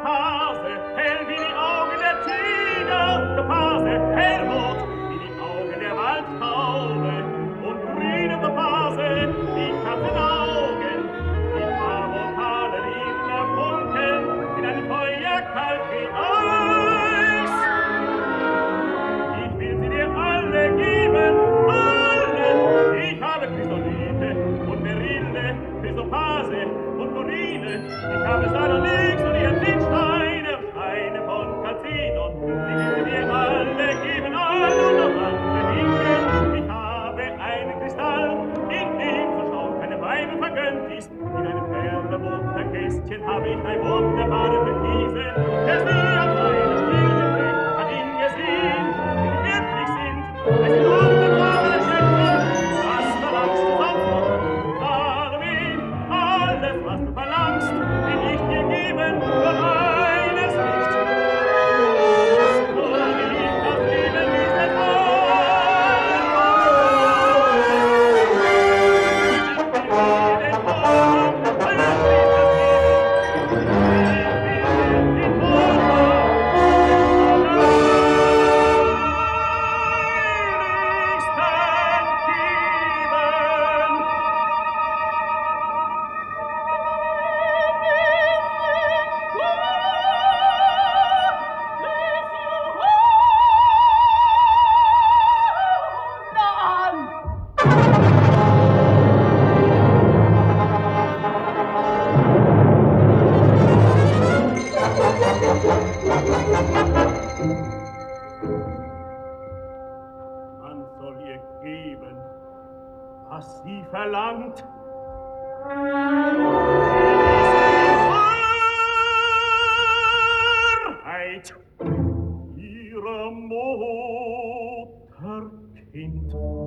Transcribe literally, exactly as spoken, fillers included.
Pase, hell wie die Augen der Tiger, der Pase, hellrot wie die Augen der Waldtaube und grün der Pase, die Katzenaugen, die Paropalen in der Funken, in einem Feuer kalt wie Eis. Ich will sie dir alle geben, alle. Ich habe Chrysolite und Merille, Chrysopase und Corine. Ich habe Salonix und Hyazinsteine, Steine von Calcidon. Ich will sie dir alle geben, alle und noch andere Dinge. Ich habe einen Kristall, in dem so schauen keine Weine vergönnt ist. In einem Perlenbutterkästchen habe ich eine wunderbare Türkise, der sie an seine Stirn trägt, hat ihn gesehen, wie die wirklich sind. Es sind wunderbare Schätze, was verlangst du sonst noch? Sage mir, alles, was du verlangst, will ich dir geben, nur eines nicht. Nur nicht das Leben dieses Man soll ihr geben, was sie verlangt. Wahrheit ihrer Mutter Kind.